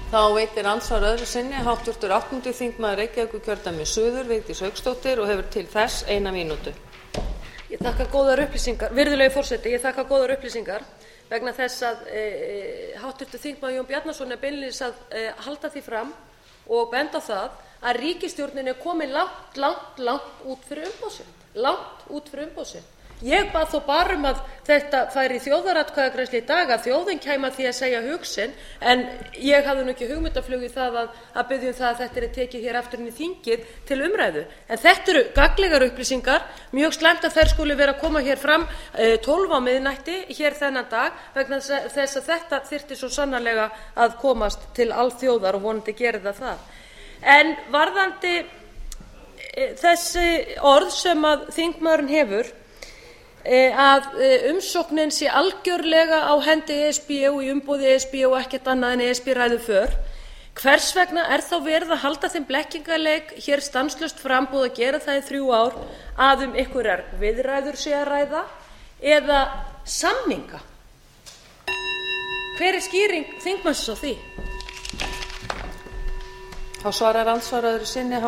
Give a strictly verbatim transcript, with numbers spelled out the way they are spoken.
Þá veitir andsvar öðru sinni háttvirtur áttundi þingmaður Reykjavíkurkjördæmis suður, Vigdís Hauksdóttir, og hefur til þess eina mínútu. Ég þakka góðar upplýsingar, virðulegi forseti, ég þakka góðar upplýsingar vegna þess að e, háttvirtur þingmaður Jón Bjarnason er beinlínis að e, halda því fram og benda á það að ríkisstjórnin er komin langt, langt, langt út fyrir umboð sitt, langt út fyrir umboð sitt. Ég bað þó bara um að þetta færi í þjóðaratkvæðagreiðslu í dag, að þjóðin kæmi að því að segja hug sinn, en ég hafði nú ekki hugmyndaflug í það að, að biðja um það að þetta er tekið hér aftur inn í þingið til umræðu. En þetta eru gagnlegar upplýsingar, mjög slæmt að þær skuli vera að koma hér fram e, tólf á miðnætti hér þennan dag, vegna þess að þetta þyrfti svo sannarlega að komast til alþjóðar og vonandi gerir það það. En varðandi e, þessi orð sem að þingmaðurinn hefur, að umsóknin sé algjörlega á hendi E S B og í umboði E S B og ekkert annað en E S B ræður för. Hvers vegna er þá verið að halda þeim blekkingaleik hér stanslaust fram, búið að gera það í þrjú ár, að um einhverjar viðræður sé að ræða eða samninga? Hver er skýring þingmannsins á því? Þá svarar andsvar öðru sinni